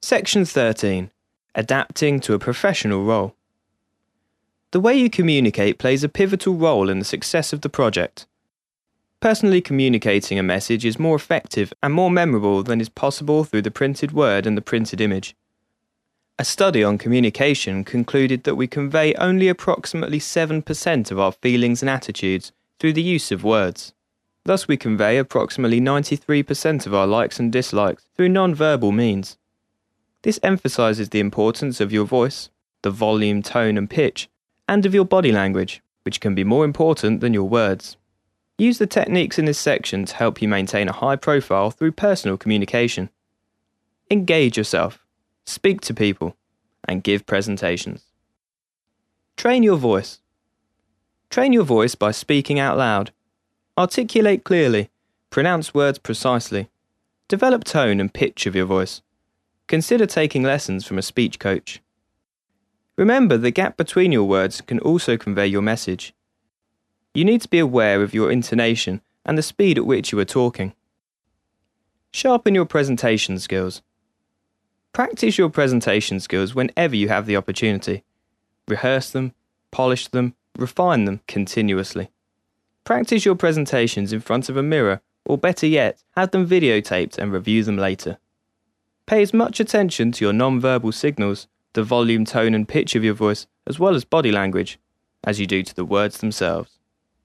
Section 13. Adapting to a professional role. The way you communicate plays a pivotal role in the success of the project. Personally communicating a message is more effective and more memorable than is possible through the printed word and the printed image. A study on communication concluded that we convey only approximately 7% of our feelings and attitudes through the use of words. Thus we convey approximately 93% of our likes and dislikes through non-verbal means. This emphasizes the importance of your voice, the volume, tone and pitch, and of your body language, which can be more important than your words. Use the techniques in this section to help you maintain a high profile through personal communication. Engage yourself, speak to people, and give presentations. Train your voice. Train your voice by speaking out loud. Articulate clearly, pronounce words precisely. Develop tone and pitch of your voice. Consider taking lessons from a speech coach. Remember, the gap between your words can also convey your message. You need to be aware of your intonation and the speed at which you are talking. Sharpen your presentation skills. Practice your presentation skills whenever you have the opportunity. Rehearse them, polish them, refine them continuously. Practice your presentations in front of a mirror, or better yet, have them videotaped and review them later. Pay as much attention to your non-verbal signals, the volume, tone and pitch of your voice, as well as body language, as you do to the words themselves.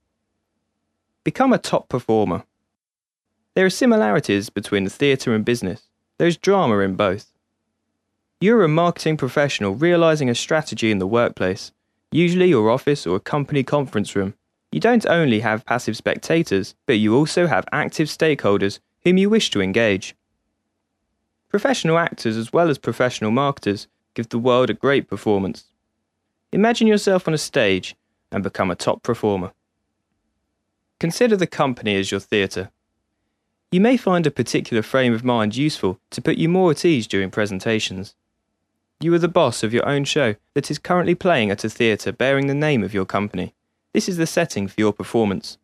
Become a top performer. There are similarities between the theatre and business. There is drama in both. You're a marketing professional realising a strategy in the workplace, usually your office or a company conference room. You don't only have passive spectators, but you also have active stakeholders whom you wish to engage. Professional actors as well as professional marketers give the world a great performance. Imagine yourself on a stage and become a top performer. Consider the company as your theatre. You may find a particular frame of mind useful to put you more at ease during presentations. You are the boss of your own show that is currently playing at a theatre bearing the name of your company. This is the setting for your performance.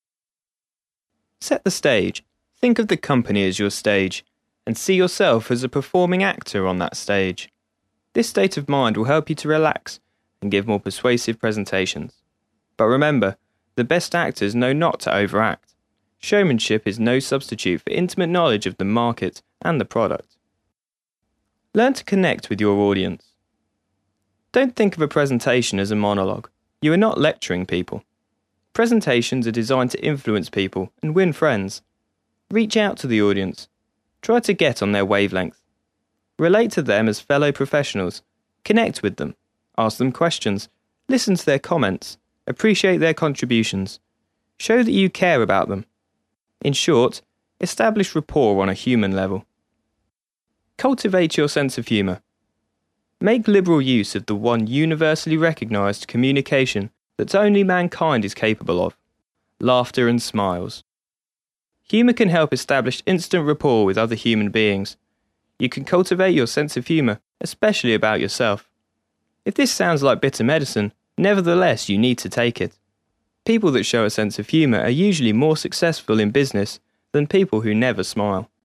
Set the stage. Think of the company as your stage, and see yourself as a performing actor on that stage. This state of mind will help you to relax and give more persuasive presentations. But remember, the best actors know not to overact. Showmanship is no substitute for intimate knowledge of the market and the product. Learn to connect with your audience. Don't think of a presentation as a monologue. You are not lecturing people. Presentations are designed to influence people and win friends. Reach out to the audience. Try to get on their wavelength. Relate to them as fellow professionals. Connect with them. Ask them questions. Listen to their comments. Appreciate their contributions. Show that you care about them. In short, establish rapport on a human level. Cultivate your sense of humour. Make liberal use of the one universally recognised communication that only mankind is capable of: laughter and smiles. Humour can help establish instant rapport with other human beings. You can cultivate your sense of humour, especially about yourself. If this sounds like bitter medicine, nevertheless you need to take it. People that show a sense of humour are usually more successful in business than people who never smile.